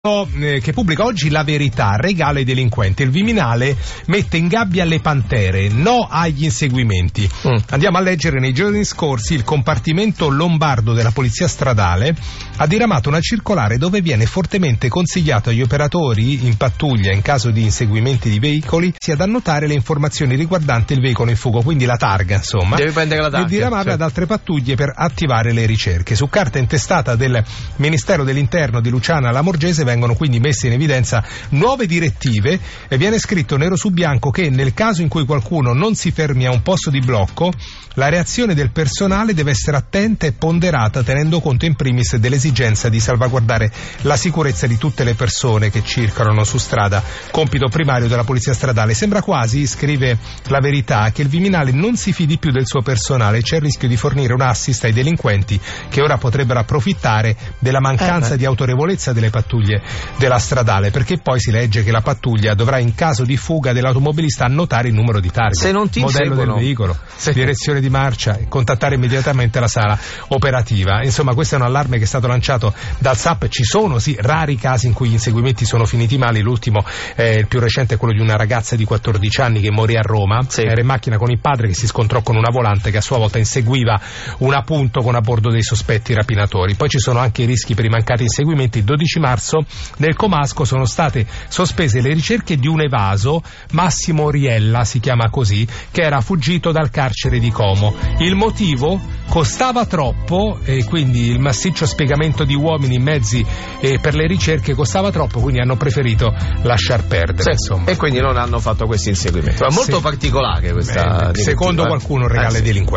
Che pubblica oggi La Verità, regala ai delinquenti. Il Viminale mette in gabbia le pantere, no agli inseguimenti. Andiamo a leggere: nei giorni scorsi il compartimento lombardo della polizia stradale ha diramato una circolare dove viene fortemente consigliato agli operatori in pattuglia in caso di inseguimenti di veicoli sia ad annotare le informazioni riguardanti il veicolo in fuga, quindi la targa, insomma, devi prendere la targa, e diramarla ad altre pattuglie per attivare le ricerche. Su carta intestata del Ministero dell'Interno di Luciana Lamorgese vengono quindi messe in evidenza nuove direttive e viene scritto nero su bianco che nel caso in cui qualcuno non si fermi a un posto di blocco, la reazione del personale deve essere attenta e ponderata, tenendo conto in primis dell'esigenza di salvaguardare la sicurezza di tutte le persone che circolano su strada, compito primario della polizia stradale. Sembra quasi, scrive La Verità, che il Viminale non si fidi più del suo personale e c'è il rischio di fornire un assist ai delinquenti che ora potrebbero approfittare della mancanza di autorevolezza delle pattuglie della stradale, perché poi si legge che la pattuglia dovrà in caso di fuga dell'automobilista annotare il numero di targa, se non ti modello inseguono, del veicolo, direzione di marcia e contattare immediatamente la sala operativa. Insomma, questo è un allarme che è stato lanciato dal SAP. Ci sono sì rari casi in cui gli inseguimenti sono finiti male. L'ultimo, il più recente, è quello di una ragazza di 14 anni che morì a Roma. Era in macchina con il padre che si scontrò con una volante che a sua volta inseguiva un appunto con a bordo dei sospetti rapinatori. Poi ci sono anche i rischi per i mancati inseguimenti. Il 12 marzo nel Comasco sono state sospese le ricerche di un evaso, Massimo Riella si chiama così, che era fuggito dal carcere di Como. Il motivo? Costava troppo, e quindi il massiccio spiegamento di uomini, mezzi per le ricerche costava troppo, quindi hanno preferito lasciar perdere. Insomma. E quindi non hanno fatto questo inseguimento. È molto particolare questa direttiva. Secondo qualcuno regala ai delinquenti.